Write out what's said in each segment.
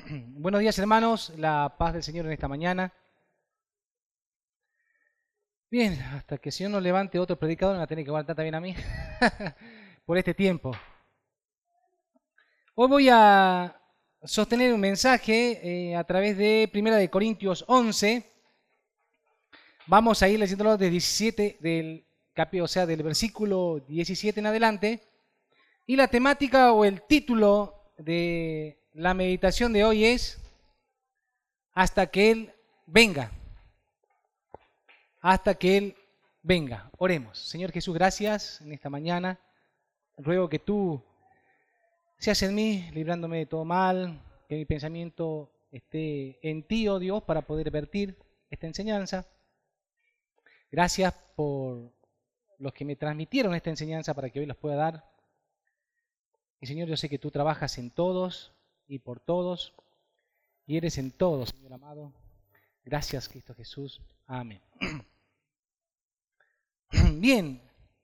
Buenos días, hermanos. La paz del Señor en esta mañana. Bien, hasta que el Señor nos levante otro predicador, me va a tener que aguantar también a mí por este tiempo. Hoy voy a sostener un mensaje a través de Primera de Corintios 11. Vamos a ir leyéndolo del 17 del versículo 17 en adelante. Y la temática o el título de la meditación de hoy es Hasta que Él venga. Hasta que Él venga. Oremos. Señor Jesús, gracias en esta mañana. Ruego que tú seas en mí, librándome de todo mal, que mi pensamiento esté en ti, oh Dios, para poder vertir esta enseñanza. Gracias por los que me transmitieron esta enseñanza para que hoy los pueda dar. Y Señor, yo sé que tú trabajas en todos y por todos, y eres en todos, Señor amado. Gracias, Cristo Jesús. Amén. Bien.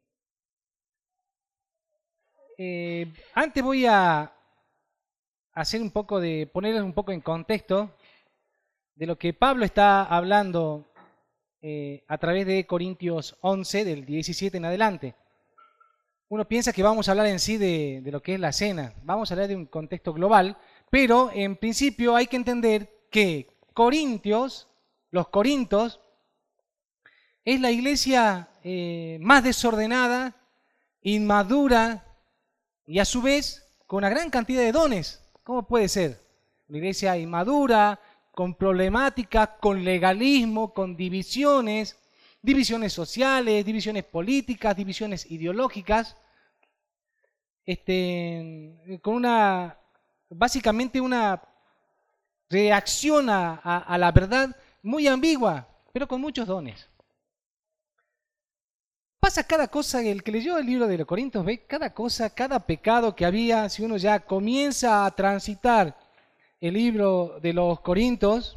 Antes voy a hacer un poco de, ponerles un poco en contexto de lo que Pablo está hablando a través de Corintios 11, del 17 en adelante. Uno piensa que vamos a hablar en sí de lo que es la cena, vamos a hablar de un contexto global, pero en principio hay que entender que los Corintios, es la iglesia más desordenada, inmadura y a su vez con una gran cantidad de dones. ¿Cómo puede ser? Una iglesia inmadura, con problemáticas, con legalismo, con divisiones sociales, divisiones políticas, divisiones ideológicas, con básicamente una reacción a la verdad muy ambigua, pero con muchos dones. Pasa cada cosa, el que leyó el libro de los Corintios ve cada cosa, cada pecado que había. Si uno ya comienza a transitar el libro de los Corintios,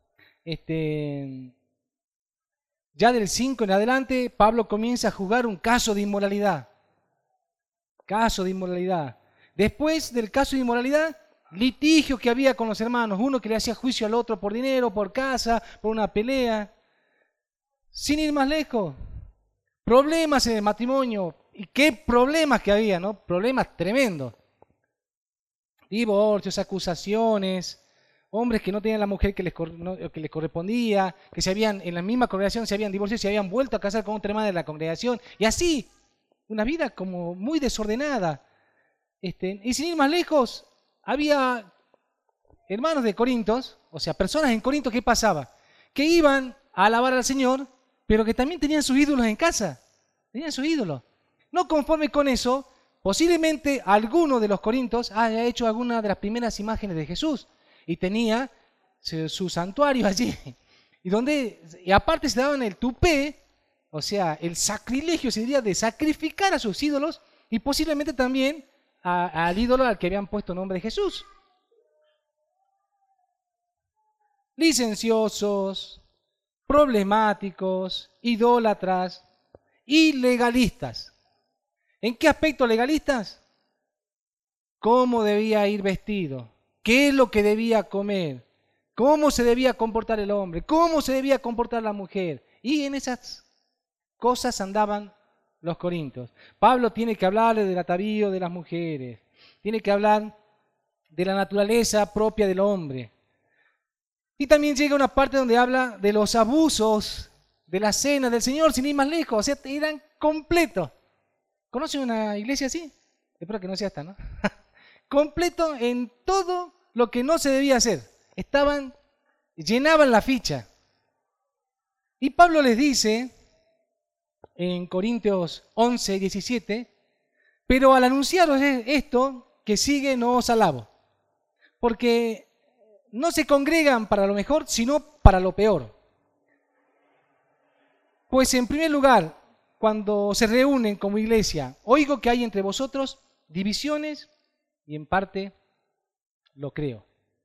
ya del 5 en adelante, Pablo comienza a jugar un caso de inmoralidad. Caso de inmoralidad. Después del caso de inmoralidad, litigio que había con los hermanos, uno que le hacía juicio al otro por dinero, por casa, por una pelea. Sin ir más lejos, problemas en el matrimonio. ¿Y qué problemas que había, no? Problemas tremendos. Divorcios, acusaciones, hombres que no tenían la mujer que les correspondía, que se habían, en la misma congregación se habían divorciado, se habían vuelto a casar con otra hermana de la congregación. Y así, una vida como muy desordenada. Y sin ir más lejos, había hermanos de Corintios, o sea, personas en Corinto, ¿qué pasaba? Que iban a alabar al Señor, pero que también tenían sus ídolos en casa. Tenían sus ídolos. No conforme con eso, posiblemente alguno de los corintios haya hecho alguna de las primeras imágenes de Jesús y tenía su santuario allí. Y aparte se daban el tupé, o sea, el sacrilegio se diría de sacrificar a sus ídolos y posiblemente también al ídolo al que habían puesto nombre de Jesús. Licenciosos, problemáticos, idólatras y legalistas. ¿En qué aspecto legalistas? ¿Cómo debía ir vestido? ¿Qué es lo que debía comer? ¿Cómo se debía comportar el hombre? ¿Cómo se debía comportar la mujer? Y en esas cosas andaban los corintios. Pablo tiene que hablarle del atavío de las mujeres, tiene que hablar de la naturaleza propia del hombre. Y también llega una parte donde habla de los abusos de la cena del Señor, sin ir más lejos, o sea, eran completos. ¿Conocen una iglesia así? Espero que no sea esta, ¿no? Completo en todo lo que no se debía hacer. Llenaban la ficha. Y Pablo les dice en Corintios 11, 17, pero al anunciaros esto que sigue no os alabo, porque no se congregan para lo mejor, sino para lo peor. Pues en primer lugar, cuando se reúnen como iglesia, oigo que hay entre vosotros divisiones y en parte lo creo.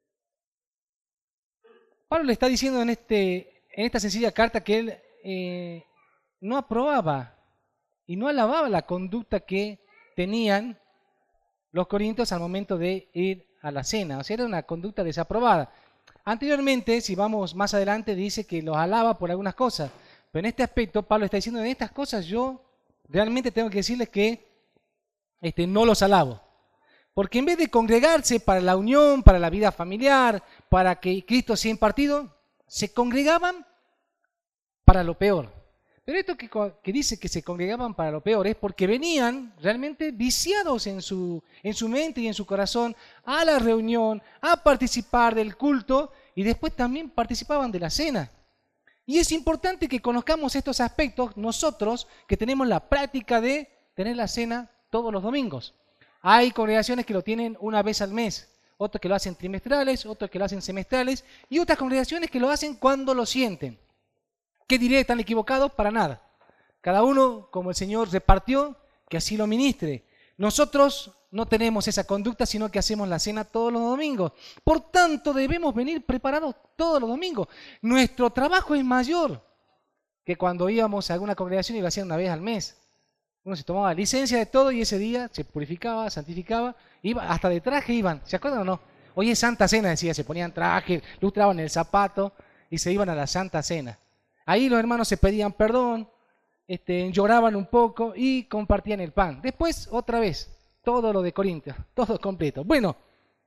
Pablo le está diciendo en esta sencilla carta que él no aprobaba y no alababa la conducta que tenían los corintios al momento de ir a la cena, o sea, era una conducta desaprobada. Anteriormente, si vamos más adelante, dice que los alaba por algunas cosas, pero en este aspecto Pablo está diciendo, en estas cosas yo realmente tengo que decirles que no los alabo. Porque en vez de congregarse para la unión, para la vida familiar, para que Cristo sea impartido, se congregaban para lo peor. Pero esto que dice que se congregaban para lo peor es porque venían realmente viciados en su mente y en su corazón a la reunión, a participar del culto y después también participaban de la cena. Y es importante que conozcamos estos aspectos nosotros que tenemos la práctica de tener la cena todos los domingos. Hay congregaciones que lo tienen una vez al mes, otros que lo hacen trimestrales, otros que lo hacen semestrales y otras congregaciones que lo hacen cuando lo sienten. ¿Qué diré? ¿Están equivocados? Para nada. Cada uno, como el Señor repartió, que así lo ministre. Nosotros no tenemos esa conducta, sino que hacemos la cena todos los domingos. Por tanto, debemos venir preparados todos los domingos. Nuestro trabajo es mayor que cuando íbamos a alguna congregación y lo hacían una vez al mes. Uno se tomaba licencia de todo y ese día se purificaba, santificaba, iba, hasta de traje iban. ¿Se acuerdan o no? Hoy es Santa Cena, decía, se ponían traje, lustraban el zapato y se iban a la Santa Cena. Ahí los hermanos se pedían perdón, lloraban un poco y compartían el pan. Después, otra vez, todo lo de Corintios, todo completo. Bueno,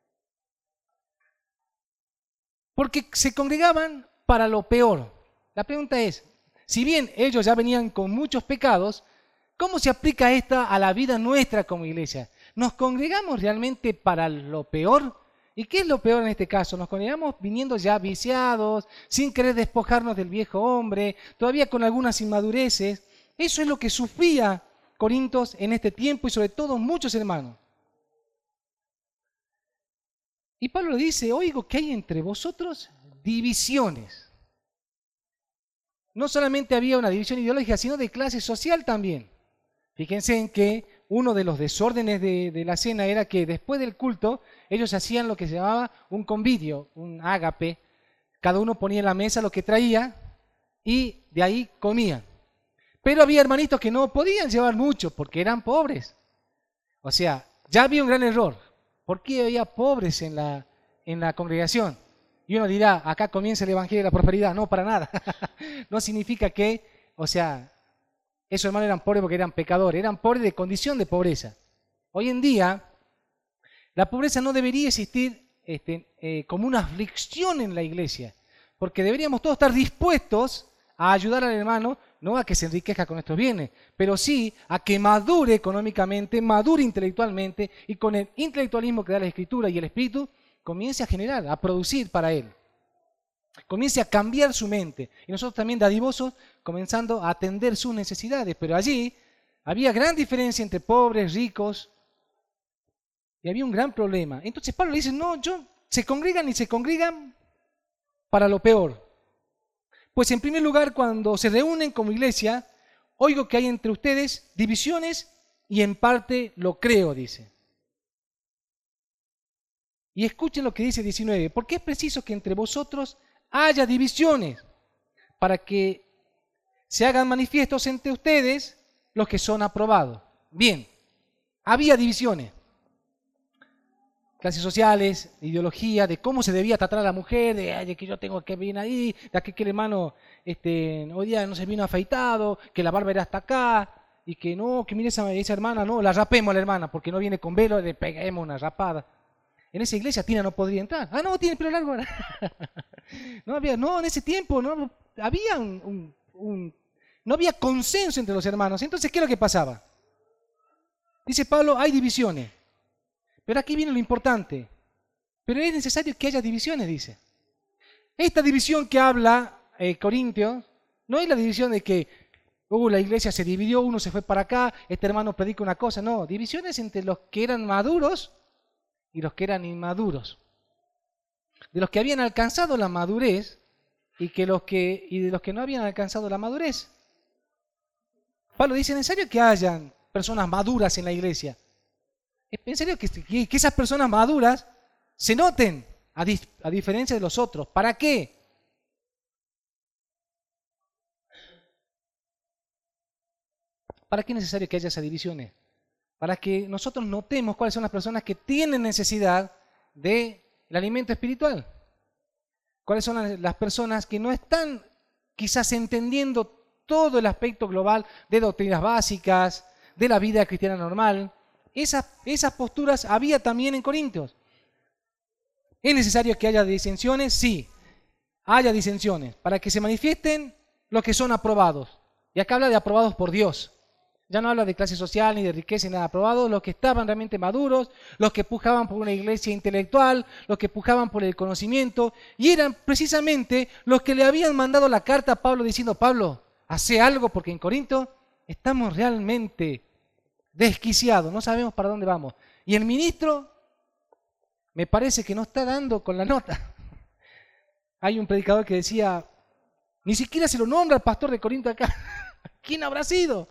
porque se congregaban para lo peor. La pregunta es, si bien ellos ya venían con muchos pecados, ¿cómo se aplica esta a la vida nuestra como iglesia? ¿Nos congregamos realmente para lo peor? ¿Y qué es lo peor en este caso? Nos congregamos viniendo ya viciados, sin querer despojarnos del viejo hombre, todavía con algunas inmadureces. Eso es lo que sufría Corintios en este tiempo y sobre todo muchos hermanos. Y Pablo dice, oigo que hay entre vosotros divisiones. No solamente había una división ideológica, sino de clase social también. Fíjense en que uno de los desórdenes de la cena era que después del culto ellos hacían lo que se llamaba un convivio, un ágape. Cada uno ponía en la mesa lo que traía y de ahí comían. Pero había hermanitos que no podían llevar mucho porque eran pobres. O sea, ya había un gran error. ¿Por qué había pobres en la congregación? Y uno dirá, acá comienza el evangelio de la prosperidad. No, para nada. No significa que, o sea, esos hermanos eran pobres porque eran pecadores, eran pobres de condición de pobreza. Hoy en día, la pobreza no debería existir como una aflicción en la iglesia, porque deberíamos todos estar dispuestos a ayudar al hermano, no a que se enriquezca con nuestros bienes, pero sí a que madure económicamente, madure intelectualmente y con el intelectualismo que da la Escritura y el Espíritu, comience a generar, a producir para él. Comience a cambiar su mente. Y nosotros también, dadivosos, comenzando a atender sus necesidades. Pero allí había gran diferencia entre pobres, ricos, y había un gran problema. Entonces Pablo le dice, no, se congregan y se congregan para lo peor. Pues en primer lugar, cuando se reúnen como iglesia, oigo que hay entre ustedes divisiones y en parte lo creo, dice. Y escuchen lo que dice 19, porque es preciso que entre vosotros haya divisiones para que se hagan manifiestos entre ustedes los que son aprobados. Bien, había divisiones, clases sociales, ideología, de cómo se debía tratar a la mujer, de que yo tengo que venir ahí, de que el hermano hoy día no se vino afeitado, que la barba era hasta acá, y que no, que mire esa hermana, no, la rapemos a la hermana, porque no viene con velo, le peguemos una rapada. En esa iglesia Tina no podría entrar. Ah, no, tiene el pelo largo ahora. No, en ese tiempo no había no había consenso entre los hermanos. Entonces, ¿qué es lo que pasaba? Dice Pablo, hay divisiones. Pero aquí viene lo importante. Pero es necesario que haya divisiones, dice. Esta división que habla Corintios, no es la división de que la iglesia se dividió, uno se fue para acá, este hermano predica una cosa. No, divisiones entre los que eran maduros y los que eran inmaduros. De los que habían alcanzado la madurez y de los que no habían alcanzado la madurez. Pablo dice, es necesario que hayan personas maduras en la iglesia. Es necesario que esas personas maduras se noten a diferencia de los otros. ¿Para qué? ¿Para qué es necesario que haya esas divisiones? Para que nosotros notemos cuáles son las personas que tienen necesidad del alimento espiritual. ¿Cuáles son las personas que no están quizás entendiendo todo el aspecto global de doctrinas básicas, de la vida cristiana normal? Esas posturas había también en Corintios. ¿Es necesario que haya disensiones? Sí, haya disensiones, para que se manifiesten los que son aprobados. Y acá habla de aprobados por Dios. Ya no habla de clase social ni de riqueza ni nada. Aprobados los que estaban realmente maduros, los que pujaban por una iglesia intelectual, los que pujaban por el conocimiento, y eran precisamente los que le habían mandado la carta a Pablo diciendo: Pablo, hace algo porque en Corinto estamos realmente desquiciados, no sabemos para dónde vamos. Y el ministro me parece que no está dando con la nota. Hay un predicador que decía, ni siquiera se lo nombra al pastor de Corinto acá. ¿Quién habrá sido?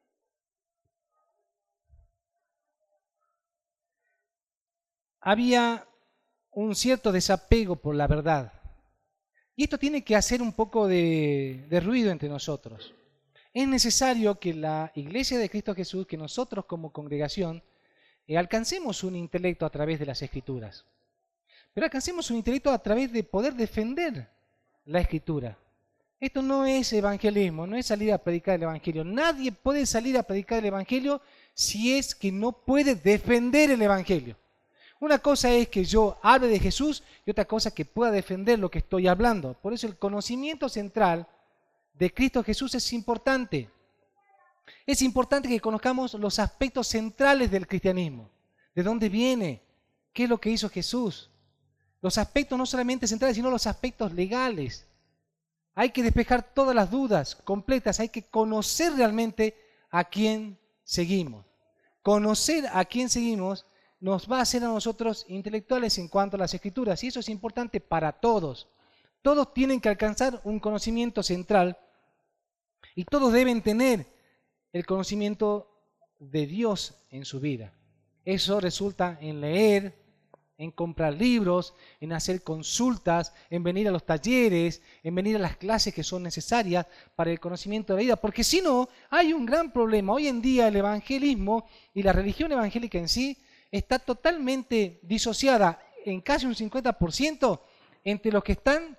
Había un cierto desapego por la verdad. Y esto tiene que hacer un poco de ruido entre nosotros. Es necesario que la Iglesia de Cristo Jesús, que nosotros como congregación, alcancemos un intelecto a través de las Escrituras. Pero alcancemos un intelecto a través de poder defender la Escritura. Esto no es evangelismo, no es salir a predicar el Evangelio. Nadie puede salir a predicar el Evangelio si es que no puede defender el Evangelio. Una cosa es que yo hable de Jesús y otra cosa que pueda defender lo que estoy hablando. Por eso el conocimiento central de Cristo Jesús es importante. Es importante que conozcamos los aspectos centrales del cristianismo. ¿De dónde viene? ¿Qué es lo que hizo Jesús? Los aspectos no solamente centrales, sino los aspectos legales. Hay que despejar todas las dudas completas. Hay que conocer realmente a quién seguimos. Conocer a quién seguimos nos va a hacer a nosotros intelectuales en cuanto a las Escrituras. Y eso es importante para todos. Todos tienen que alcanzar un conocimiento central y todos deben tener el conocimiento de Dios en su vida. Eso resulta en leer, en comprar libros, en hacer consultas, en venir a los talleres, en venir a las clases que son necesarias para el conocimiento de la vida. Porque si no, hay un gran problema. Hoy en día el evangelismo y la religión evangélica en sí está totalmente disociada en casi un 50% entre los que están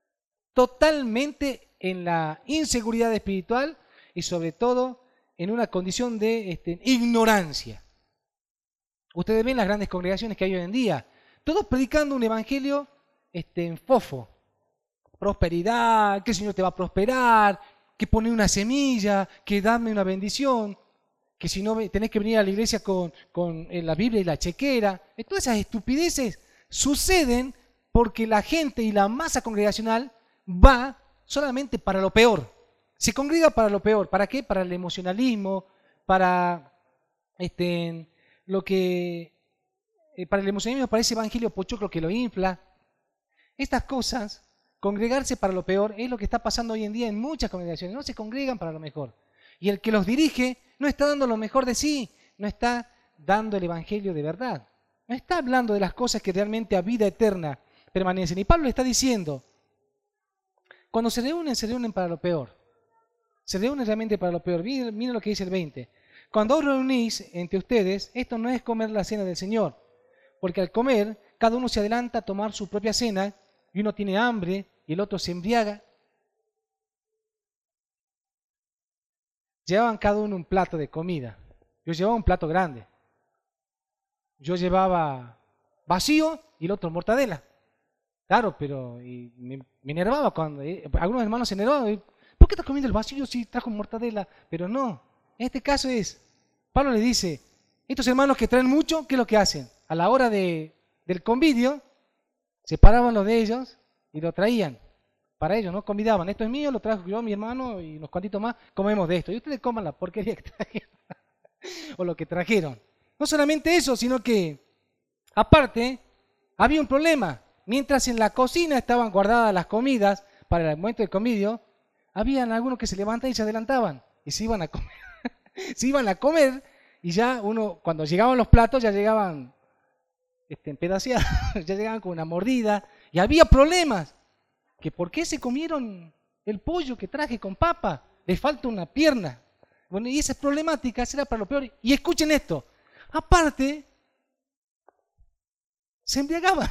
totalmente en la inseguridad espiritual y sobre todo en una condición de ignorancia. Ustedes ven las grandes congregaciones que hay hoy en día, todos predicando un evangelio en fofo. Prosperidad, que el Señor te va a prosperar, que pone una semilla, que dame una bendición, que si no tenés que venir a la iglesia con la Biblia y la chequera. Todas esas estupideces suceden porque la gente y la masa congregacional va solamente para lo peor. Se congrega para lo peor. ¿Para qué? Para el emocionalismo, para para el emocionalismo, para ese evangelio pochoclo que lo infla. Estas cosas, congregarse para lo peor, es lo que está pasando hoy en día en muchas congregaciones. No se congregan para lo mejor. Y el que los dirige no está dando lo mejor de sí, no está dando el evangelio de verdad. No está hablando de las cosas que realmente a vida eterna permanecen. Y Pablo le está diciendo, cuando se reúnen para lo peor. Se reúnen realmente para lo peor. Miren lo que dice el 20. Cuando os reunís entre ustedes, esto no es comer la cena del Señor, porque al comer, cada uno se adelanta a tomar su propia cena, y uno tiene hambre y el otro se embriaga. Llevaban cada uno un plato de comida. Yo llevaba un plato grande. Yo llevaba vacío y el otro mortadela. Claro, pero me enervaba cuando algunos hermanos se enervaban. ¿Por qué estás comiendo el vacío si trajo mortadela? Pero no, en este caso Pablo le dice, estos hermanos que traen mucho, ¿qué es lo que hacen? A la hora del convivio, separaban lo de ellos y lo traían para ellos, ¿no? Convidaban, esto es mío, lo trajo yo, mi hermano y unos cuantitos más, comemos de esto. Y ustedes coman la porquería que trajeron o lo que trajeron. No solamente eso, sino que, aparte, había un problema. Mientras en la cocina estaban guardadas las comidas para el momento del convivio, habían algunos que se levantaban y se adelantaban y se iban a comer. Se iban a comer y ya cuando llegaban los platos, ya llegaban pedaceados, ya llegaban con una mordida y había problemas. Que ¿por qué se comieron el pollo que traje con papa? Les falta una pierna. Bueno, y esas problemáticas era para lo peor. Y escuchen esto. Aparte, se embriagaban.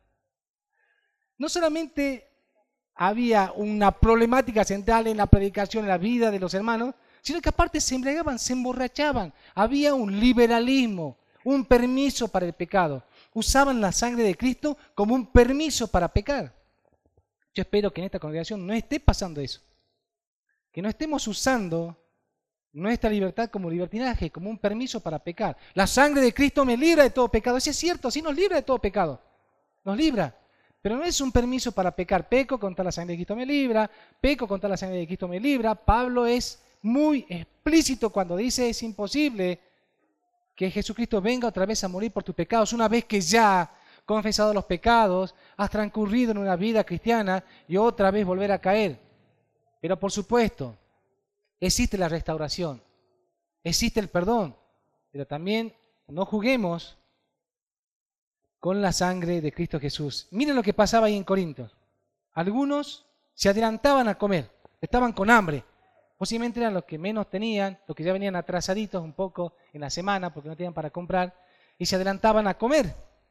No solamente había una problemática central en la predicación, en la vida de los hermanos, sino que aparte se embriagaban, se emborrachaban. Había un liberalismo, un permiso para el pecado. Usaban la sangre de Cristo como un permiso para pecar. Yo espero que en esta congregación no esté pasando eso. Que no estemos usando nuestra libertad como libertinaje, como un permiso para pecar. La sangre de Cristo me libra de todo pecado. Eso es cierto, sí nos libra de todo pecado. Nos libra. Pero no es un permiso para pecar. Peco contra la sangre de Cristo me libra. Peco contra la sangre de Cristo me libra. Pablo es muy explícito cuando dice es imposible que Jesucristo venga otra vez a morir por tus pecados. Una vez que ya confesado los pecados, has transcurrido en una vida cristiana y otra vez volver a caer. Pero por supuesto, existe la restauración, existe el perdón, pero también no juguemos con la sangre de Cristo Jesús. Miren lo que pasaba ahí en Corintios. Algunos se adelantaban a comer, estaban con hambre. Posiblemente eran los que menos tenían, los que ya venían atrasaditos un poco en la semana porque no tenían para comprar, y se adelantaban a comer.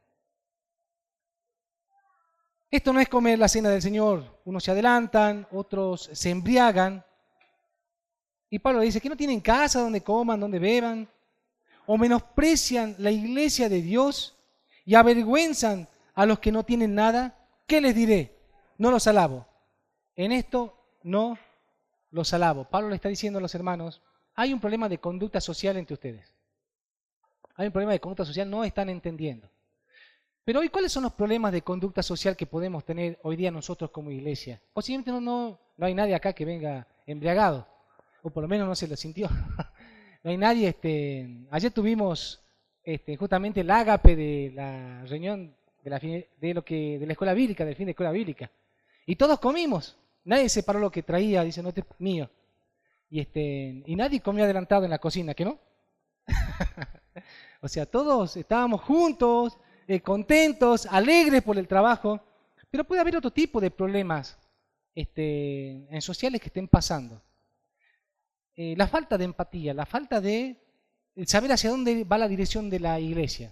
Esto no es comer la cena del Señor. Unos se adelantan, otros se embriagan. Y Pablo dice que no tienen casa donde coman, donde beban, o menosprecian la iglesia de Dios y avergüenzan a los que no tienen nada. ¿Qué les diré? No los alabo. En esto no los alabo. Pablo le está diciendo a los hermanos, hay un problema de conducta social entre ustedes. Hay un problema de conducta social, no están entendiendo. Pero hoy, ¿cuáles son los problemas de conducta social que podemos tener hoy día nosotros como iglesia? Posiblemente no hay nadie acá que venga embriagado, o por lo menos no se lo sintió. No hay nadie, ayer tuvimos justamente el ágape de la reunión de la escuela bíblica, del fin de escuela bíblica. Y todos comimos, nadie separó lo que traía, dice, no, este es mío. Y nadie comió adelantado en la cocina, ¿que no? O sea, todos estábamos juntos, contentos, alegres por el trabajo, pero puede haber otro tipo de problemas en sociales que estén pasando. La falta de empatía, la falta de saber hacia dónde va la dirección de la iglesia.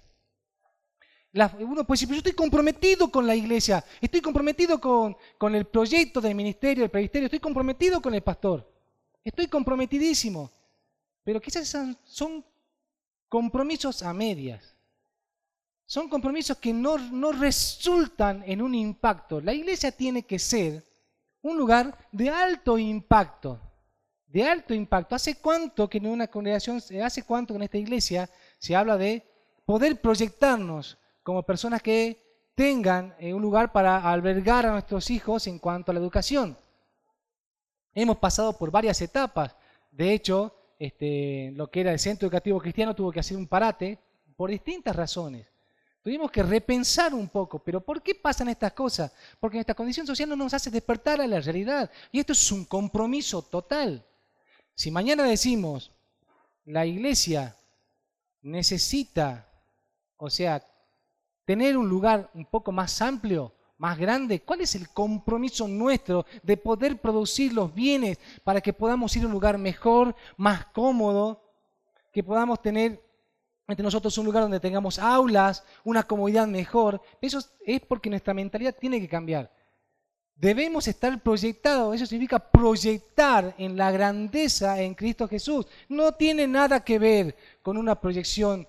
Uno puede decir, pero yo estoy comprometido con la iglesia, estoy comprometido con el proyecto del ministerio, del presbiterio, estoy comprometido con el pastor, estoy comprometidísimo, pero quizás son compromisos a medias. Son compromisos que no resultan en un impacto. La iglesia tiene que ser un lugar de alto impacto. De alto impacto. ¿Hace cuánto que en una congregación, hace cuánto que en esta iglesia se habla de poder proyectarnos como personas que tengan un lugar para albergar a nuestros hijos en cuanto a la educación? Hemos pasado por varias etapas. De hecho, lo que era el Centro Educativo Cristiano tuvo que hacer un parate por distintas razones. Tuvimos que repensar un poco, pero ¿por qué pasan estas cosas? Porque nuestra condición social no nos hace despertar a la realidad. Y esto es un compromiso total. Si mañana decimos, la iglesia necesita, o sea, tener un lugar un poco más amplio, más grande, ¿cuál es el compromiso nuestro de poder producir los bienes para que podamos ir a un lugar mejor, más cómodo, que podamos tener entre nosotros un lugar donde tengamos aulas, una comodidad mejor? Eso es porque nuestra mentalidad tiene que cambiar. Debemos estar proyectados, eso significa proyectar en la grandeza en Cristo Jesús. No tiene nada que ver con una proyección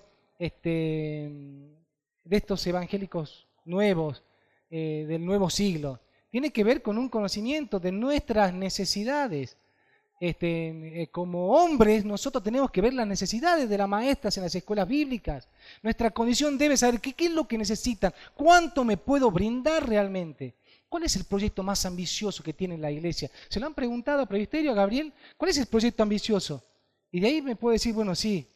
de estos evangélicos nuevos, del nuevo siglo. Tiene que ver con un conocimiento de nuestras necesidades. Como hombres nosotros tenemos que ver las necesidades de las maestras en las escuelas bíblicas. Nuestra condición debe saber qué es lo que necesitan, cuánto me puedo brindar realmente. ¿Cuál es el proyecto más ambicioso que tiene la iglesia? ¿Se lo han preguntado a Presbiterio, a Gabriel? ¿Cuál es el proyecto ambicioso? Y de ahí me puede decir, bueno, sí,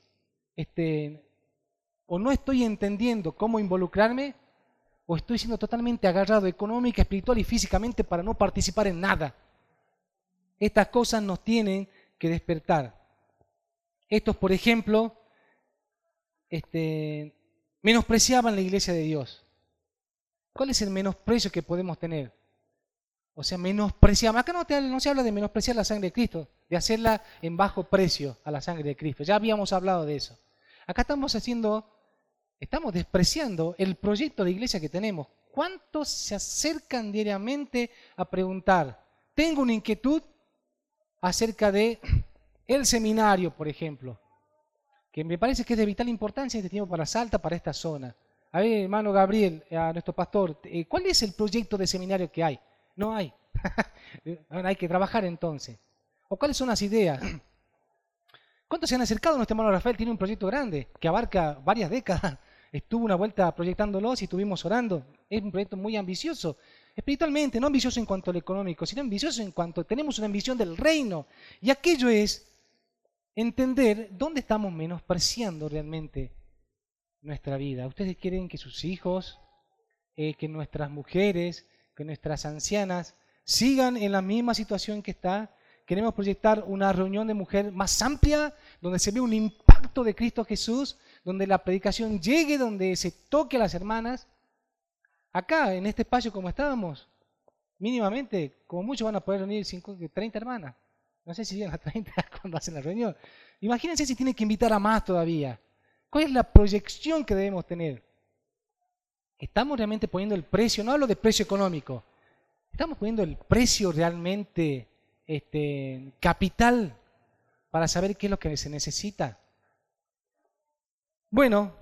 o no estoy entendiendo cómo involucrarme, o estoy siendo totalmente agarrado económica, espiritual y físicamente para no participar en nada. Estas cosas nos tienen que despertar. Estos, por ejemplo, menospreciaban la iglesia de Dios. ¿Cuál es el menosprecio que podemos tener? O sea, menospreciamos. Acá no se habla de menospreciar la sangre de Cristo, de hacerla en bajo precio a la sangre de Cristo. Ya habíamos hablado de eso. Acá estamos haciendo estamos despreciando el proyecto de iglesia que tenemos. ¿Cuántos se acercan diariamente a preguntar? Tengo una inquietud acerca de el seminario, por ejemplo, que me parece que es de vital importancia en este tiempo para Salta, para esta zona. A ver, hermano Gabriel, a nuestro pastor, ¿cuál es el proyecto de seminario que hay? No hay. Ahora hay que trabajar entonces. ¿O cuáles son las ideas? ¿Cuántos se han acercado? Nuestro hermano Rafael tiene un proyecto grande que abarca varias décadas. Estuvo una vuelta proyectándolos y estuvimos orando. Es un proyecto muy ambicioso. Espiritualmente, no ambicioso en cuanto a lo económico, sino ambicioso en cuanto tenemos una ambición del reino. Y aquello es entender dónde estamos menospreciando realmente nuestra vida. ¿Ustedes quieren que sus hijos, que nuestras mujeres, que nuestras ancianas sigan en la misma situación que está? Queremos proyectar una reunión de mujer más amplia, donde se ve un impacto de Cristo Jesús, donde la predicación llegue, donde se toque a las hermanas. Acá, en este espacio como estábamos, mínimamente, como mucho van a poder reunir 30 hermanas. No sé si llegan a 30 cuando hacen la reunión. Imagínense si tienen que invitar a más todavía. ¿Cuál es la proyección que debemos tener? ¿Estamos realmente poniendo el precio? No hablo de precio económico. ¿Estamos poniendo el precio realmente capital para saber qué es lo que se necesita? Bueno,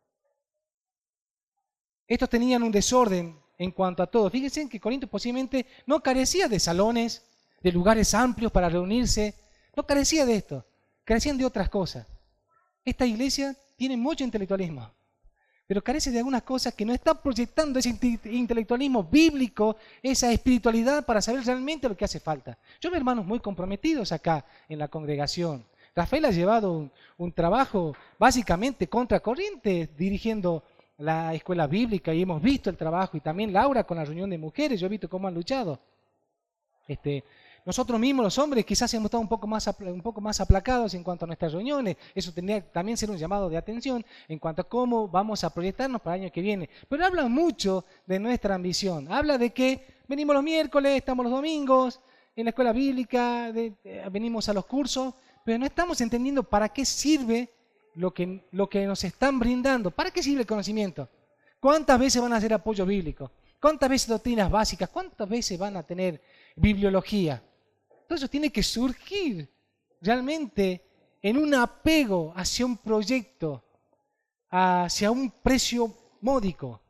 estos tenían un desorden en cuanto a todo. Fíjense que Corinto posiblemente no carecía de salones, de lugares amplios para reunirse, no carecía de esto, carecían de otras cosas. Esta iglesia tiene mucho intelectualismo, pero carece de algunas cosas que no está proyectando ese intelectualismo bíblico, esa espiritualidad para saber realmente lo que hace falta. Yo veo hermanos muy comprometidos acá en la congregación. Rafael ha llevado un trabajo básicamente contracorriente dirigiendo la escuela bíblica y hemos visto el trabajo, y también Laura con la reunión de mujeres, yo he visto cómo han luchado. Nosotros mismos los hombres quizás hemos estado un poco más aplacados en cuanto a nuestras reuniones. Eso tendría también ser un llamado de atención en cuanto a cómo vamos a proyectarnos para el año que viene. Pero habla mucho de nuestra ambición. Habla de que venimos los miércoles, estamos los domingos, en la escuela bíblica, venimos a los cursos, pero no estamos entendiendo para qué sirve lo que nos están brindando. ¿Para qué sirve el conocimiento? ¿Cuántas veces van a hacer apoyo bíblico? ¿Cuántas veces doctrinas básicas? ¿Cuántas veces van a tener bibliología? Todo eso tiene que surgir realmente en un apego hacia un proyecto, hacia un precio módico.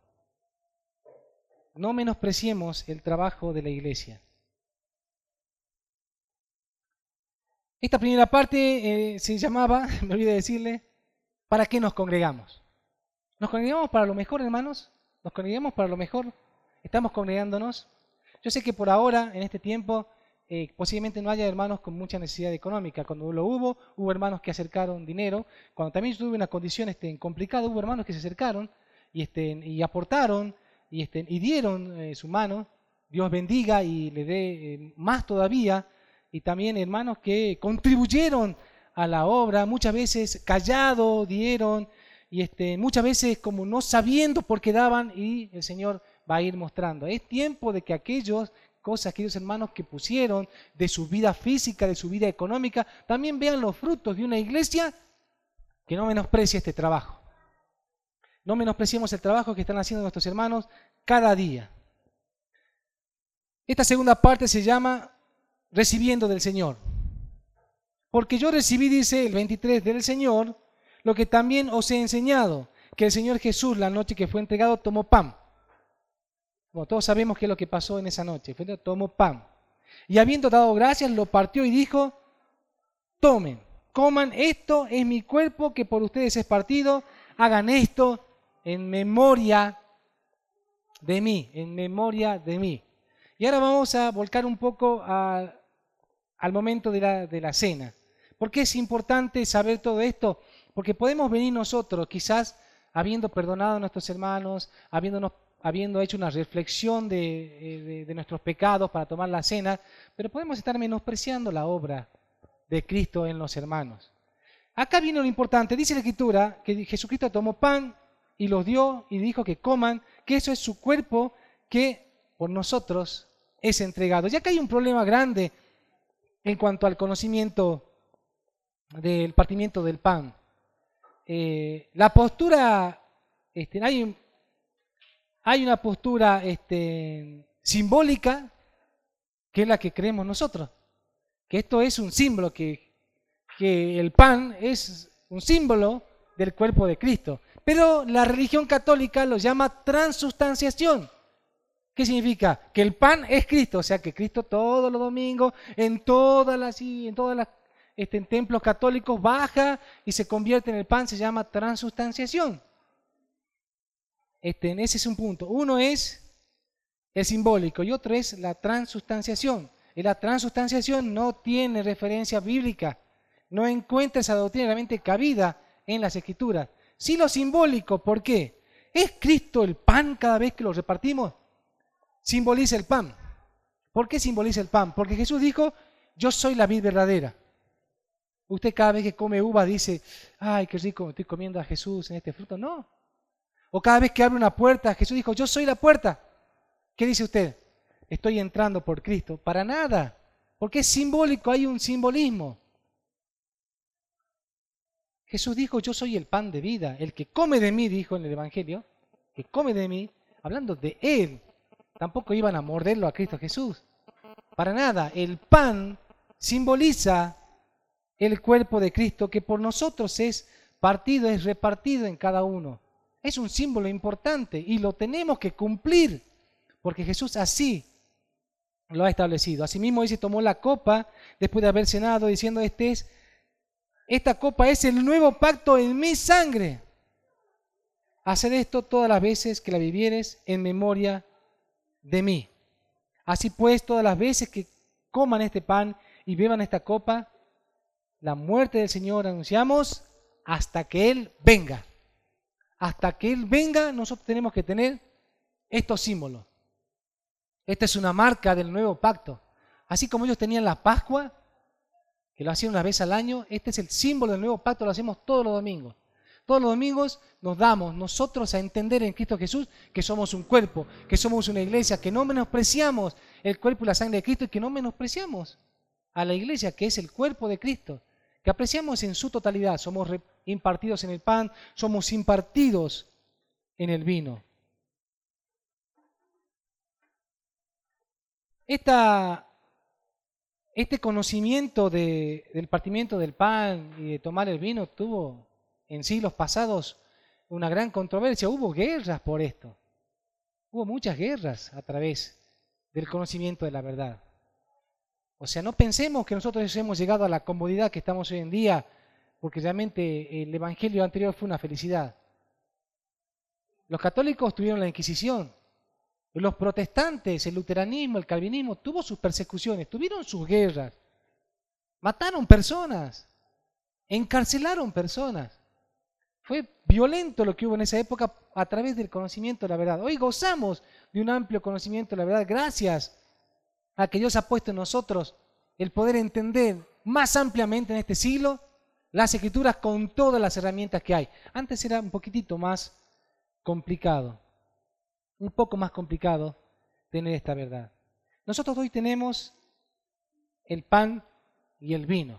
No menospreciemos el trabajo de la iglesia. Esta primera parte se llamaba, me olvidé decirle, ¿para qué nos congregamos? ¿Nos congregamos para lo mejor, hermanos? ¿Nos congregamos para lo mejor? ¿Estamos congregándonos? Yo sé que por ahora, en este tiempo, posiblemente no haya hermanos con mucha necesidad económica. Cuando lo hubo hermanos que acercaron dinero. Cuando también tuve una condición complicada, hubo hermanos que se acercaron y aportaron y dieron su mano. Dios bendiga y le dé más todavía. Y también hermanos que contribuyeron a la obra, muchas veces callado dieron, y muchas veces como no sabiendo por qué daban, y el Señor va a ir mostrando. Es tiempo de que aquellos hermanos que pusieron de su vida física, de su vida económica, también vean los frutos de una iglesia que no menosprecie este trabajo. No menospreciemos el trabajo que están haciendo nuestros hermanos cada día. Esta segunda parte se llama recibiendo del Señor. Porque yo recibí, dice el 23, del Señor, lo que también os he enseñado, que el Señor Jesús, la noche que fue entregado, tomó pan. Bueno, todos sabemos qué es lo que pasó en esa noche. Tomó pan. Y habiendo dado gracias, lo partió y dijo, tomen, coman, esto es mi cuerpo que por ustedes es partido, hagan esto en memoria de mí, en memoria de mí. Y ahora vamos a volcar un poco al momento de la cena. ¿Por qué es importante saber todo esto? Porque podemos venir nosotros, quizás habiendo perdonado a nuestros hermanos, habiendo hecho una reflexión de nuestros pecados para tomar la cena, pero podemos estar menospreciando la obra de Cristo en los hermanos. Acá viene lo importante, dice la Escritura que Jesucristo tomó pan y los dio y dijo que coman, que eso es su cuerpo que por nosotros es entregado. Ya que hay un problema grande en cuanto al conocimiento del partimiento del pan. La postura hay una postura simbólica que es la que creemos nosotros, que esto es un símbolo, que el pan es un símbolo del cuerpo de Cristo. Pero la religión católica lo llama transustanciación. ¿Qué significa? Que el pan es Cristo, o sea que Cristo todos los domingos, en templos católicos baja y se convierte en el pan, se llama transustanciación. Ese es un punto. Uno es el simbólico y otro es la transustanciación. Y la transustanciación no tiene referencia bíblica, no encuentra esa doctrina realmente cabida en las Escrituras. Sí lo simbólico, ¿por qué? ¿Es Cristo el pan cada vez que lo repartimos? Simboliza el pan. ¿Por qué simboliza el pan? Porque Jesús dijo, yo soy la vid verdadera. Usted cada vez que come uva dice, ay, qué rico, me estoy comiendo a Jesús en este fruto. No. O cada vez que abre una puerta, Jesús dijo, yo soy la puerta. ¿Qué dice usted? Estoy entrando por Cristo. Para nada. Porque es simbólico, hay un simbolismo. Jesús dijo, yo soy el pan de vida. El que come de mí, dijo en el Evangelio, que come de mí, hablando de Él. Tampoco iban a morderlo a Cristo Jesús. Para nada. El pan simboliza el cuerpo de Cristo que por nosotros es partido, es repartido en cada uno. Es un símbolo importante y lo tenemos que cumplir porque Jesús así lo ha establecido. Asimismo dice, tomó la copa después de haber cenado diciendo, esta copa es el nuevo pacto en mi sangre. Haced esto todas las veces que la vivieres en memoria de mí. Así pues, todas las veces que coman este pan y beban esta copa, la muerte del Señor anunciamos hasta que Él venga. Hasta que Él venga, nosotros tenemos que tener estos símbolos. Esta es una marca del nuevo pacto. Así como ellos tenían la Pascua, que lo hacían una vez al año, este es el símbolo del nuevo pacto, lo hacemos todos los domingos. Todos los domingos nos damos nosotros a entender en Cristo Jesús que somos un cuerpo, que somos una iglesia, que no menospreciamos el cuerpo y la sangre de Cristo y que no menospreciamos a la iglesia, que es el cuerpo de Cristo, que apreciamos en su totalidad. Somos impartidos en el pan, somos impartidos en el vino. Este conocimiento del partimiento del pan y de tomar el vino tuvo en siglos pasados una gran controversia. Hubo guerras por esto. Hubo muchas guerras a través del conocimiento de la verdad. O sea, no pensemos que nosotros hemos llegado a la comodidad que estamos hoy en día porque realmente el evangelio anterior fue una felicidad. Los católicos tuvieron la Inquisición. Los protestantes, el luteranismo, el calvinismo, tuvo sus persecuciones, tuvieron sus guerras, mataron personas, encarcelaron personas. Fue violento lo que hubo en esa época a través del conocimiento de la verdad. Hoy gozamos de un amplio conocimiento de la verdad gracias a que Dios ha puesto en nosotros el poder entender más ampliamente en este siglo las Escrituras con todas las herramientas que hay. Antes era un poquitito más complicado. Un poco más complicado tener esta verdad. Nosotros hoy tenemos el pan y el vino.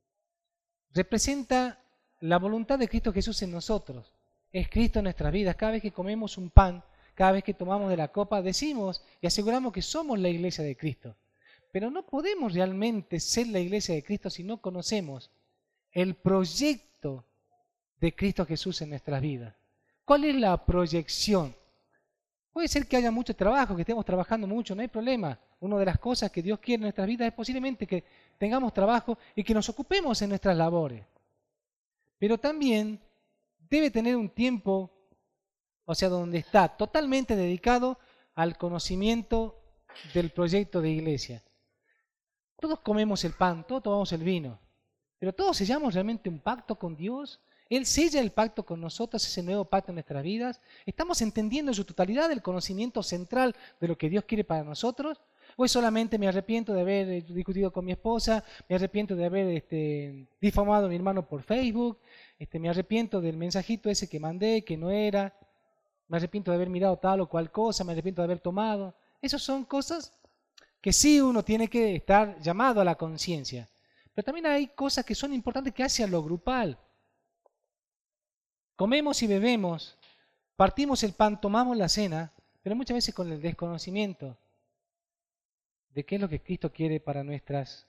Representa la voluntad de Cristo Jesús en nosotros. Es Cristo en nuestras vidas. Cada vez que comemos un pan, cada vez que tomamos de la copa, decimos y aseguramos que somos la iglesia de Cristo. Pero no podemos realmente ser la iglesia de Cristo si no conocemos el proyecto de Cristo Jesús en nuestras vidas. ¿Cuál es la proyección? Puede ser que haya mucho trabajo, que estemos trabajando mucho, no hay problema. Una de las cosas que Dios quiere en nuestras vidas es posiblemente que tengamos trabajo y que nos ocupemos en nuestras labores. Pero también debe tener un tiempo, o sea, donde está totalmente dedicado al conocimiento del proyecto de iglesia. Todos comemos el pan, todos tomamos el vino, pero todos sellamos realmente un pacto con Dios. Él sella el pacto con nosotros, ese nuevo pacto en nuestras vidas. ¿Estamos entendiendo en su totalidad el conocimiento central de lo que Dios quiere para nosotros? ¿O es solamente me arrepiento de haber discutido con mi esposa, me arrepiento de haber difamado a mi hermano por Facebook, me arrepiento del mensajito ese que mandé, que no era, me arrepiento de haber mirado tal o cual cosa, me arrepiento de haber tomado? Esas son cosas que sí uno tiene que estar llamado a la conciencia. Pero también hay cosas que son importantes que hace a lo grupal. Comemos y bebemos Partimos el pan, tomamos la cena, pero muchas veces con el desconocimiento de qué es lo que Cristo quiere para nuestras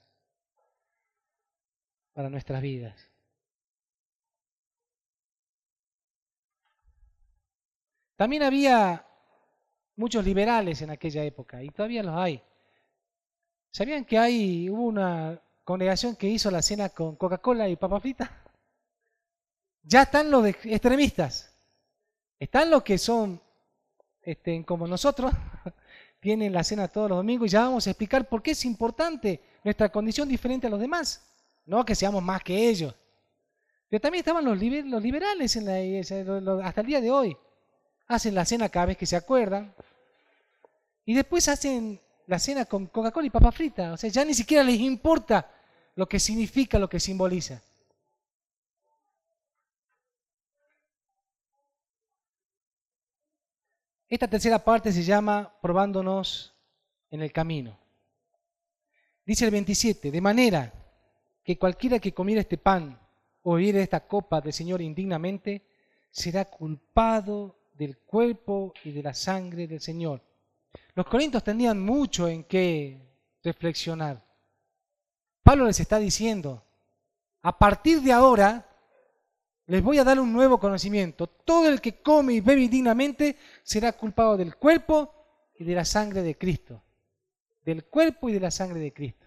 vidas. También había muchos liberales en aquella época, y todavía los hay. ¿Sabían que hubo una congregación que hizo la cena con Coca-Cola y papa frita? Ya están los extremistas. Están los que son como nosotros, tienen la cena todos los domingos, y ya vamos a explicar por qué es importante nuestra condición diferente a los demás. No que seamos más que ellos. Pero también estaban los liberales en la iglesia, hasta el día de hoy. Hacen la cena cada vez que se acuerdan. Y después hacen la cena con Coca-Cola y papa frita. O sea, ya ni siquiera les importa lo que significa, lo que simboliza. Esta tercera parte se llama probándonos en el camino. Dice el 27, de manera que cualquiera que comiera este pan o bebiera esta copa del Señor indignamente, será culpado del cuerpo y de la sangre del Señor. Los corintios tenían mucho en qué reflexionar. Pablo les está diciendo, a partir de ahora les voy a dar un nuevo conocimiento. Todo el que come y bebe indignamente será culpado del cuerpo y de la sangre de Cristo. Del cuerpo y de la sangre de Cristo.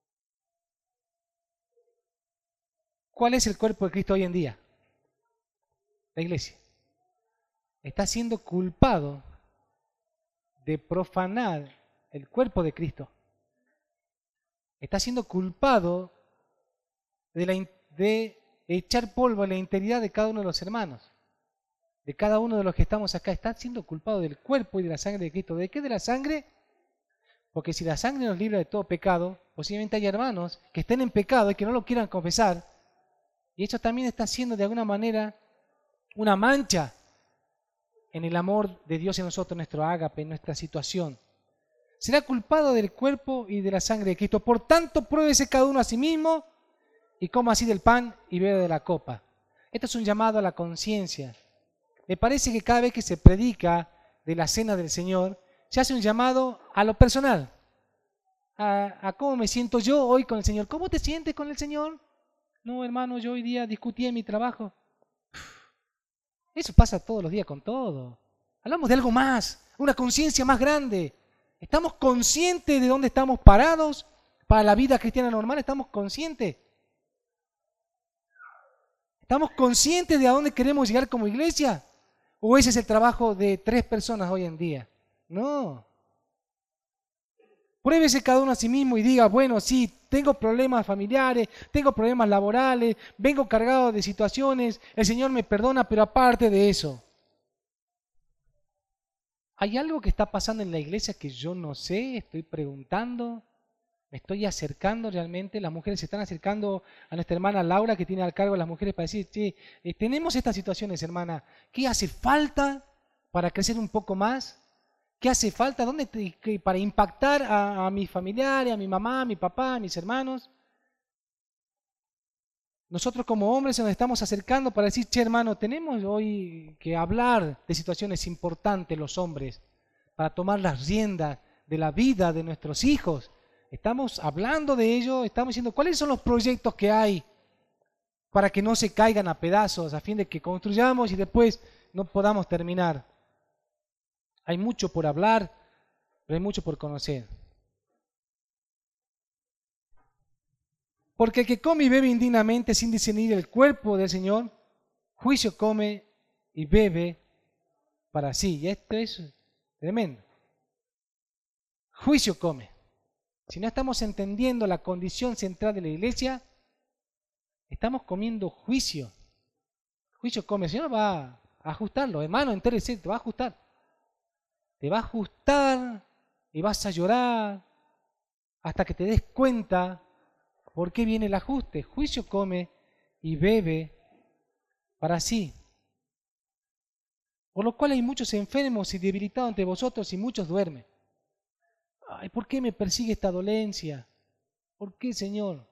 ¿Cuál es el cuerpo de Cristo hoy en día? La iglesia. Está siendo culpado de profanar el cuerpo de Cristo. Está siendo culpado de echar polvo en la integridad de cada uno de los hermanos. De cada uno de los que estamos acá. Está siendo culpado del cuerpo y de la sangre de Cristo. ¿De qué de la sangre? Porque si la sangre nos libra de todo pecado, posiblemente hay hermanos que estén en pecado y que no lo quieran confesar. Y eso también está siendo de alguna manera una mancha en el amor de Dios en nosotros, nuestro ágape, en nuestra situación. Será culpado del cuerpo y de la sangre de Cristo. Por tanto, pruébese cada uno a sí mismo y coma así del pan y bebe de la copa. Esto es un llamado a la conciencia. Me parece que cada vez que se predica de la cena del Señor, se hace un llamado a lo personal, a cómo me siento yo hoy con el Señor. ¿Cómo te sientes con el Señor? No, hermano, yo hoy día discutí en mi trabajo. Eso pasa todos los días con todo. Hablamos de algo más, una conciencia más grande. ¿Estamos conscientes de dónde estamos parados para la vida cristiana normal? ¿Estamos conscientes? ¿Estamos conscientes de a dónde queremos llegar como iglesia? ¿O ese es el trabajo de 3 personas hoy en día? No. Pruébese cada uno a sí mismo y diga, bueno, sí, tengo problemas familiares, tengo problemas laborales, vengo cargado de situaciones, el Señor me perdona, pero aparte de eso, ¿hay algo que está pasando en la iglesia que yo no sé? Estoy preguntando, me estoy acercando realmente, las mujeres se están acercando a nuestra hermana Laura que tiene al cargo de las mujeres para decir, che, tenemos estas situaciones, hermana, ¿qué hace falta para crecer un poco más? ¿Qué hace falta? Para impactar a mis familiares, a mi mamá, a mi papá, a mis hermanos? Nosotros como hombres nos estamos acercando para decir, che hermano, tenemos hoy que hablar de situaciones importantes los hombres, para tomar las riendas de la vida de nuestros hijos. Estamos hablando de ello, estamos diciendo cuáles son los proyectos que hay para que no se caigan a pedazos, a fin de que construyamos y después no podamos terminar. Hay mucho por hablar, pero hay mucho por conocer. Porque el que come y bebe indignamente sin discernir el cuerpo del Señor, juicio come y bebe para sí. Y esto es tremendo. Juicio come. Si no estamos entendiendo la condición central de la iglesia, estamos comiendo juicio. Juicio come. El Señor va a ajustarlo, hermano, entérese, te va a ajustar. Te va a ajustar y vas a llorar hasta que te des cuenta por qué viene el ajuste. Juicio come y bebe para sí. Por lo cual hay muchos enfermos y debilitados entre vosotros y muchos duermen. Ay, ¿por qué me persigue esta dolencia? ¿Por qué, Señor?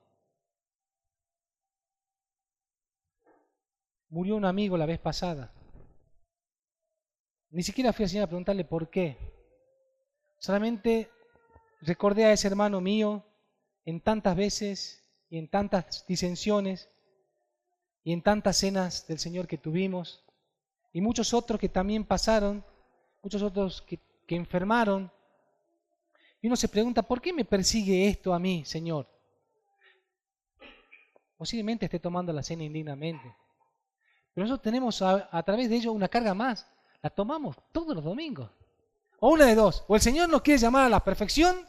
Murió un amigo la vez pasada. Ni siquiera fui al Señor a preguntarle por qué. Solamente recordé a ese hermano mío en tantas veces y en tantas disensiones y en tantas cenas del Señor que tuvimos y muchos otros que también pasaron, muchos otros que enfermaron. Y uno se pregunta, ¿por qué me persigue esto a mí, Señor? Posiblemente esté tomando la cena indignamente. Pero nosotros tenemos a través de ello una carga más. La tomamos todos los domingos. O una de dos. O el Señor nos quiere llamar a la perfección,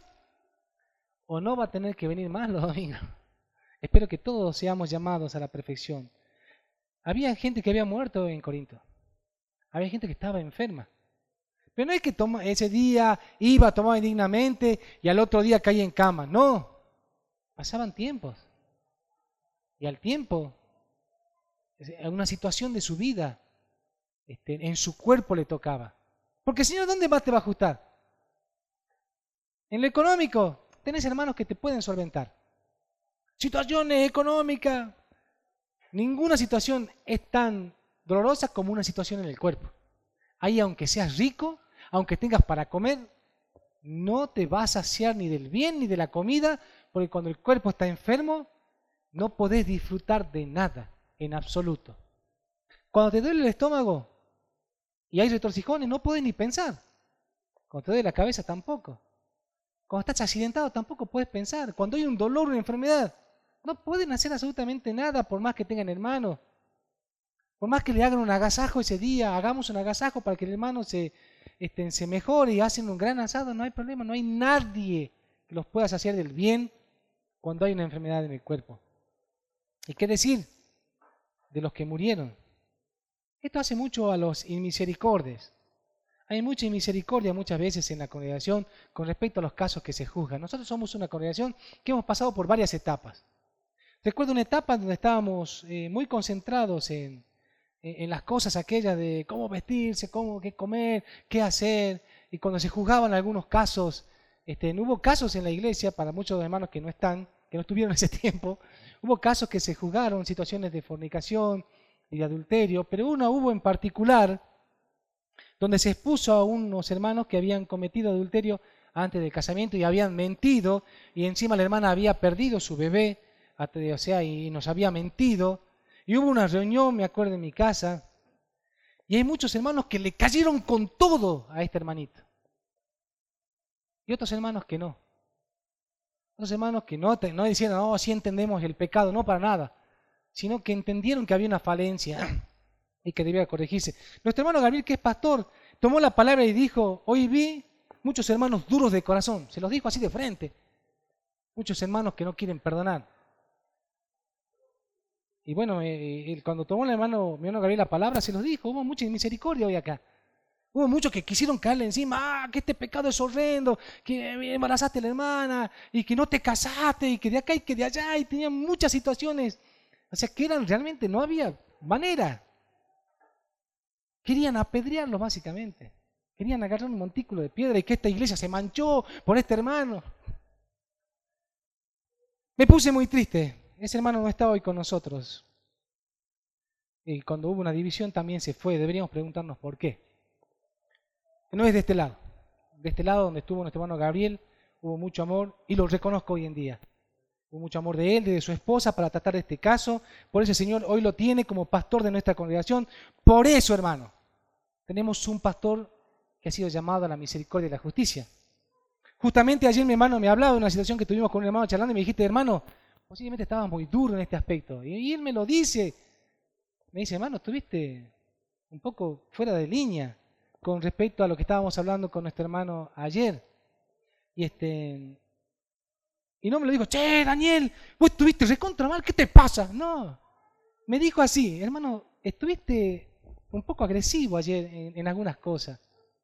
o no va a tener que venir más los domingos. Espero que todos seamos llamados a la perfección. Había gente que había muerto en Corinto. Había gente que estaba enferma. Pero no es que ese día iba, tomaba indignamente y al otro día caía en cama. No. Pasaban tiempos. Y al tiempo, en una situación de su vida, en su cuerpo le tocaba. Porque el Señor, ¿dónde más te va a ajustar? En lo económico, tenés hermanos que te pueden solventar. Situaciones económicas. Ninguna situación es tan dolorosa como una situación en el cuerpo. Ahí, aunque seas rico, aunque tengas para comer, no te vas a saciar ni del bien ni de la comida, porque cuando el cuerpo está enfermo, no podés disfrutar de nada, en absoluto. Cuando te duele el estómago y hay retorcijones, no podés ni pensar. Cuando te duele la cabeza, tampoco. Cuando estás accidentado, tampoco puedes pensar. Cuando hay un dolor, una enfermedad, no pueden hacer absolutamente nada, por más que tengan hermanos. Por más que le hagan un agasajo ese día, hagamos un agasajo para que el hermano se mejore y hacen un gran asado, no hay problema, no hay nadie que los pueda saciar del bien cuando hay una enfermedad en el cuerpo. ¿Y qué decir de los que murieron? Esto hace mucho a los inmisericordes. Hay mucha inmisericordia muchas veces en la congregación con respecto a los casos que se juzgan. Nosotros somos una congregación que hemos pasado por varias etapas. Recuerdo una etapa donde estábamos muy concentrados en las cosas aquellas de cómo vestirse, qué comer, qué hacer. Y cuando se juzgaban algunos casos, hubo casos en la iglesia, para muchos hermanos que no estuvieron en ese tiempo, hubo casos que se juzgaron, situaciones de fornicación y de adulterio, pero hubo en particular donde se expuso a unos hermanos que habían cometido adulterio antes del casamiento y habían mentido, y encima la hermana había perdido su bebé, y nos había mentido. Y hubo una reunión, me acuerdo, en mi casa, y hay muchos hermanos que le cayeron con todo a este hermanito. Y otros hermanos que no. Otros hermanos que no decían, no, sí entendemos el pecado, no para nada, sino que entendieron que había una falencia y que debía corregirse. Nuestro hermano Gabriel, que es pastor, tomó la palabra y dijo, hoy vi muchos hermanos duros de corazón. Se los dijo así de frente. Muchos hermanos que no quieren perdonar. Y bueno, cuando tomó mi hermano Gabriel la palabra, se los dijo, hubo mucha misericordia hoy acá. Hubo muchos que quisieron caerle encima, que este pecado es horrendo, que embarazaste a la hermana, y que no te casaste, y que de acá y que de allá, y tenían muchas situaciones. O sea, que realmente no había manera. Querían apedrearlo básicamente. Querían agarrar un montículo de piedra y que esta iglesia se manchó por este hermano. Me puse muy triste. Ese hermano no está hoy con nosotros. Y cuando hubo una división también se fue. Deberíamos preguntarnos por qué. No es de este lado. De este lado donde estuvo nuestro hermano Gabriel, hubo mucho amor y lo reconozco hoy en día. Hubo mucho amor de él, de su esposa para tratar este caso. Por eso el Señor hoy lo tiene como pastor de nuestra congregación. Por eso, hermano, tenemos un pastor que ha sido llamado a la misericordia y la justicia. Justamente ayer mi hermano me hablaba de una situación que tuvimos con un hermano charlando y me dijiste, hermano, posiblemente estabas muy duro en este aspecto. Y él me lo dice. Me dice, hermano, estuviste un poco fuera de línea con respecto a lo que estábamos hablando con nuestro hermano ayer. Y no me lo dijo, che, Daniel, vos estuviste recontra mal, ¿qué te pasa? No, me dijo así, hermano, estuviste un poco agresivo ayer en algunas cosas.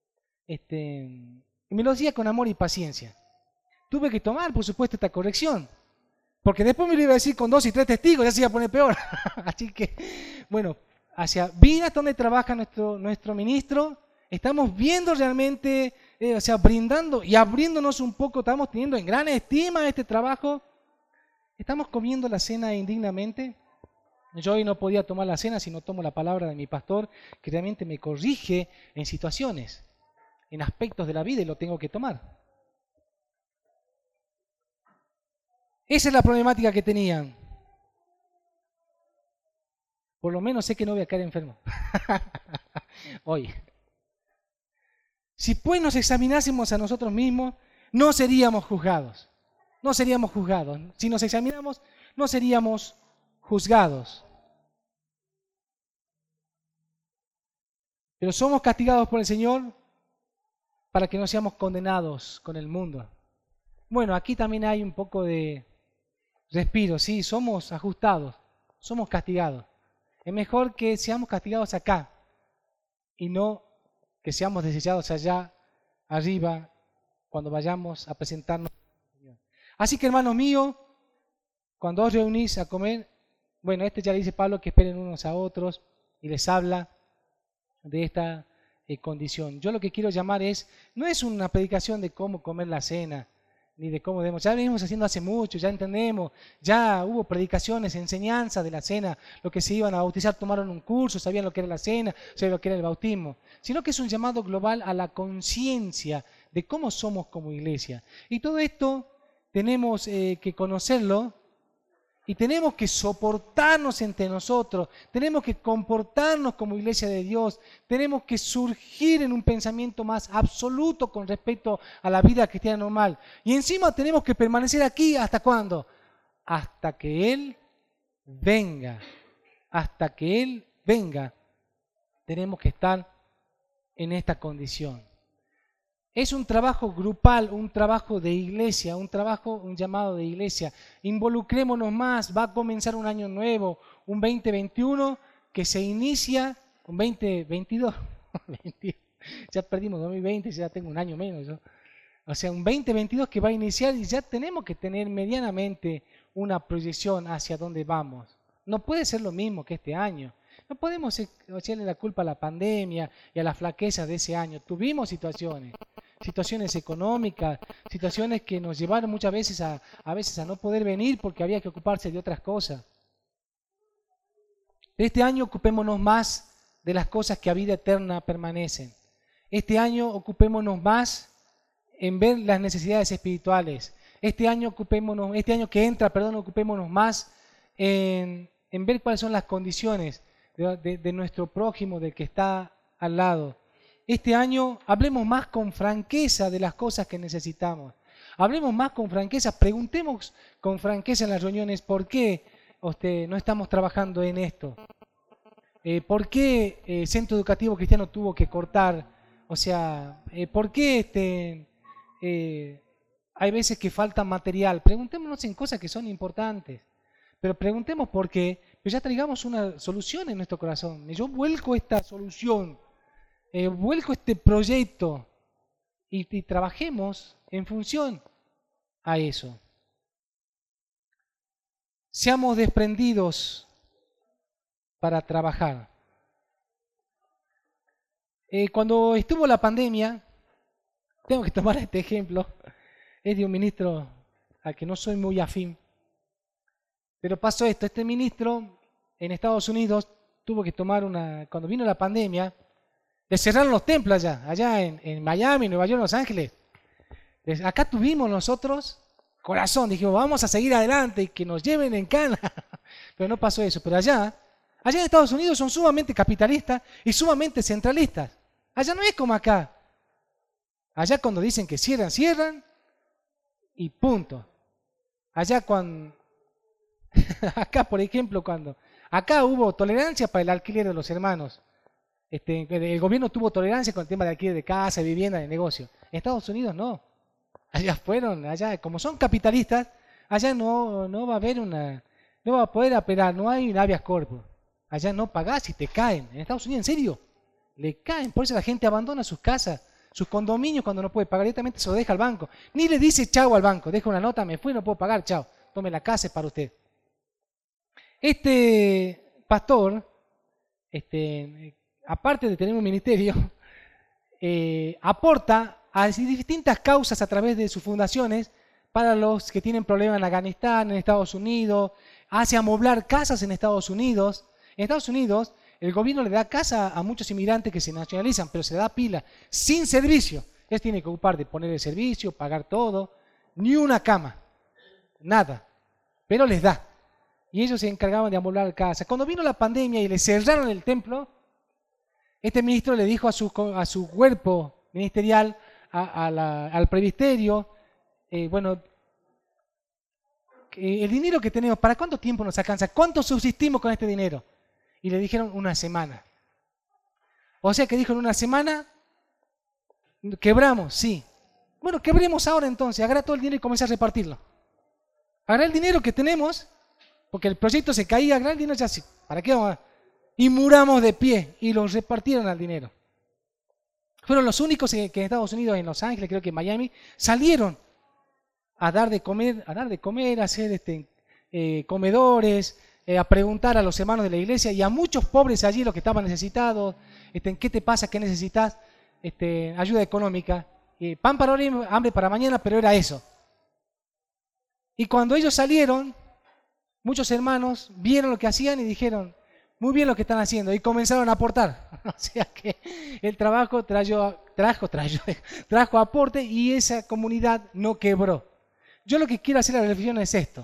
Y me lo decía con amor y paciencia. Tuve que tomar, por supuesto, esta corrección. Porque después me lo iba a decir con 2 y 3 testigos, ya se iba a poner peor. Así que, bueno, hacia Vidas, donde trabaja nuestro ministro, estamos viendo realmente, brindando y abriéndonos un poco, estamos teniendo en gran estima este trabajo. Estamos comiendo la cena indignamente. Yo hoy no podía tomar la cena si no tomo la palabra de mi pastor, que realmente me corrige en situaciones, en aspectos de la vida, y lo tengo que tomar. Esa es la problemática que tenían. Por lo menos sé que no voy a caer enfermo. Hoy. Si pues nos examinásemos a nosotros mismos, no seríamos juzgados. No seríamos juzgados. Si nos examinamos, no seríamos juzgados. Pero somos castigados por el Señor para que no seamos condenados con el mundo. Bueno, aquí también hay un poco de respiro, sí, somos ajustados, somos castigados. Es mejor que seamos castigados acá y no que seamos desechados allá arriba cuando vayamos a presentarnos. Así que, hermanos míos, cuando os reunís a comer, bueno, ya le dice Pablo que esperen unos a otros y les habla de esta condición. Yo lo que quiero llamar no es una predicación de cómo comer la cena, ni de cómo debemos. Ya venimos haciendo hace mucho, ya entendemos, ya hubo predicaciones, enseñanzas de la cena. Los que se iban a bautizar tomaron un curso, sabían lo que era la cena, sabían lo que era el bautismo. Sino que es un llamado global a la conciencia de cómo somos como iglesia. Y todo esto tenemos que conocerlo y tenemos que soportarnos entre nosotros, tenemos que comportarnos como iglesia de Dios, tenemos que surgir en un pensamiento más absoluto con respecto a la vida cristiana normal. Y encima tenemos que permanecer aquí, ¿hasta cuándo? Hasta que Él venga. Hasta que Él venga, tenemos que estar en esta condición. Es un trabajo grupal, un trabajo de iglesia, un llamado de iglesia. Involucrémonos más, va a comenzar un año nuevo, un 2021 que se inicia, un 2022, ya perdimos 2020, ya tengo un año menos. ¿No? O sea, un 2022 que va a iniciar y ya tenemos que tener medianamente una proyección hacia dónde vamos. No puede ser lo mismo que este año. No podemos echarle la culpa a la pandemia y a la flaqueza de ese año. Tuvimos situaciones económicas, situaciones que nos llevaron muchas veces a no poder venir porque había que ocuparse de otras cosas. Este año ocupémonos más de las cosas que a vida eterna permanecen. Este año ocupémonos más en ver las necesidades espirituales. Este año que entra, ocupémonos más en ver cuáles son las condiciones de nuestro prójimo, del que está al lado. Este año hablemos más con franqueza de las cosas que necesitamos. Hablemos más con franqueza, preguntemos con franqueza en las reuniones por qué no estamos trabajando en esto. ¿Por qué el Centro Educativo Cristiano tuvo que cortar? O sea, ¿por qué hay veces que falta material? Preguntémonos en cosas que son importantes. Pero preguntemos por qué, pero ya traigamos una solución en nuestro corazón. Yo vuelco esta solución, vuelco este proyecto y trabajemos en función a eso. Seamos desprendidos para trabajar. Cuando estuvo la pandemia, tengo que tomar este ejemplo, es de un ministro al que no soy muy afín. Pero pasó esto, este ministro en Estados Unidos tuvo que tomar cuando vino la pandemia, le cerraron los templos allá en Miami, Nueva York, Los Ángeles. Acá tuvimos nosotros corazón, dijimos, vamos a seguir adelante y que nos lleven en cana. Pero no pasó eso, pero allá en Estados Unidos son sumamente capitalistas y sumamente centralistas. Allá no es como acá. Allá cuando dicen que cierran, cierran y punto. Allá acá, por ejemplo, acá hubo tolerancia para el alquiler de los hermanos. El gobierno tuvo tolerancia con el tema de alquiler de casa, de vivienda, de negocio. En Estados Unidos no. Allá como son capitalistas, allá no va a haber no va a poder apelar, no hay un habeas corpus. Allá no pagás y te caen. En Estados Unidos, en serio, le caen. Por eso la gente abandona sus casas, sus condominios cuando no puede pagar, directamente se lo deja al banco. Ni le dice chau al banco, deja una nota, me fui, no puedo pagar, chau. Tome la casa, es para usted. Este pastor, aparte de tener un ministerio, aporta a distintas causas a través de sus fundaciones para los que tienen problemas en Afganistán, en Estados Unidos, hace amoblar casas en Estados Unidos. En Estados Unidos el gobierno le da casa a muchos inmigrantes que se nacionalizan, pero se da pila, sin servicio. Ellos tienen que ocupar de poner el servicio, pagar todo, ni una cama, nada, pero les da. Y ellos se encargaban de amoblar casas. Cuando vino la pandemia y le cerraron el templo, este ministro le dijo a su cuerpo ministerial, al presbiterio, el dinero que tenemos, ¿para cuánto tiempo nos alcanza? ¿Cuánto subsistimos con este dinero? Y le dijeron 1 semana. O sea que dijo en 1 semana, quebramos, sí. Bueno, quebremos ahora entonces, agarra todo el dinero y comienza a repartirlo. Agarra el dinero que tenemos, porque el proyecto se caía, agarra el dinero ya sí. ¿Para qué vamos a...? Y muramos de pie y los repartieron al dinero. Fueron los únicos que en Estados Unidos, en Los Ángeles, creo que en Miami, salieron a dar de comer, a hacer comedores, a preguntar a los hermanos de la iglesia y a muchos pobres allí, los que estaban necesitados, ¿qué te pasa? ¿Qué necesitas? Ayuda económica, pan para hoy, hambre para mañana, pero era eso. Y cuando ellos salieron, muchos hermanos vieron lo que hacían y dijeron, muy bien lo que están haciendo, y comenzaron a aportar. O sea que el trabajo trajo aporte y esa comunidad no quebró. Yo lo que quiero hacer a la reflexión es esto.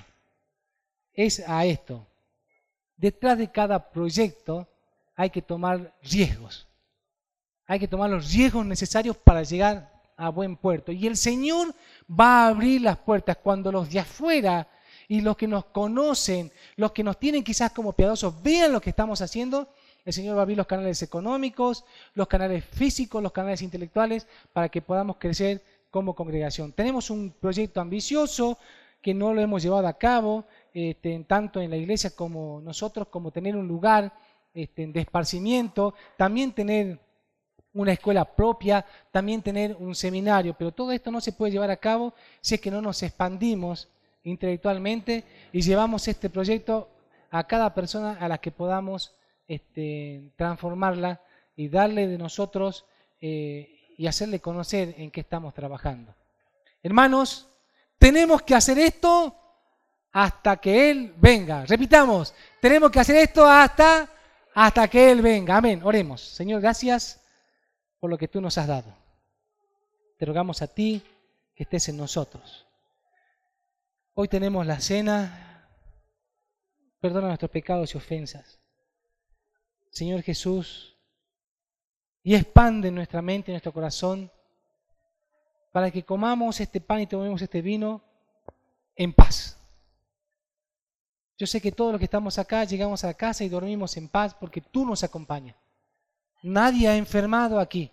Detrás de cada proyecto hay que tomar riesgos. Hay que tomar los riesgos necesarios para llegar a buen puerto. Y el Señor va a abrir las puertas cuando los de afuera y los que nos conocen, los que nos tienen quizás como piadosos, vean lo que estamos haciendo. El Señor va a abrir los canales económicos, los canales físicos, los canales intelectuales, para que podamos crecer como congregación. Tenemos un proyecto ambicioso que no lo hemos llevado a cabo, tanto en la iglesia como nosotros, como tener un lugar de esparcimiento, también tener una escuela propia, también tener un seminario, pero todo esto no se puede llevar a cabo si es que no nos expandimos intelectualmente y llevamos este proyecto a cada persona a la que podamos transformarla y darle de nosotros y hacerle conocer en qué estamos trabajando. Hermanos, tenemos que hacer esto hasta que Él venga. Repitamos, tenemos que hacer esto hasta que Él venga. Amén. Oremos. Señor, gracias por lo que tú nos has dado. Te rogamos a ti que estés en nosotros. Hoy tenemos la cena. Perdona nuestros pecados y ofensas. Señor Jesús, y expande nuestra mente y nuestro corazón para que comamos este pan y tomemos este vino en paz. Yo sé que todos los que estamos acá llegamos a la casa y dormimos en paz porque tú nos acompañas. Nadie ha enfermado aquí.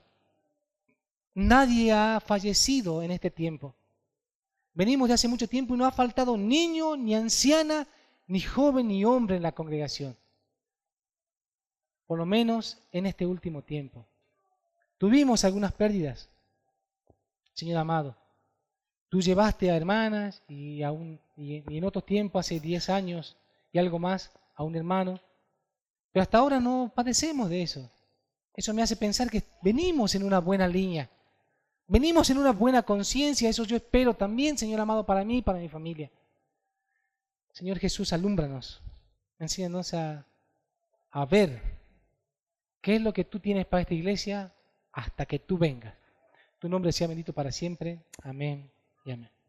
Nadie ha fallecido en este tiempo. Venimos de hace mucho tiempo y no ha faltado niño, ni anciana, ni joven, ni hombre en la congregación. Por lo menos en este último tiempo. Tuvimos algunas pérdidas, Señor amado. Tú llevaste a hermanas y en otros tiempos, hace 10 años y algo más, a un hermano. Pero hasta ahora no padecemos de eso. Eso me hace pensar que venimos en una buena línea. Venimos en una buena conciencia. Eso yo espero también, Señor amado, para mí y para mi familia. Señor Jesús, alúmbranos. Enséñanos a ver qué es lo que tú tienes para esta iglesia hasta que tú vengas. Tu nombre sea bendito para siempre. Amén y amén.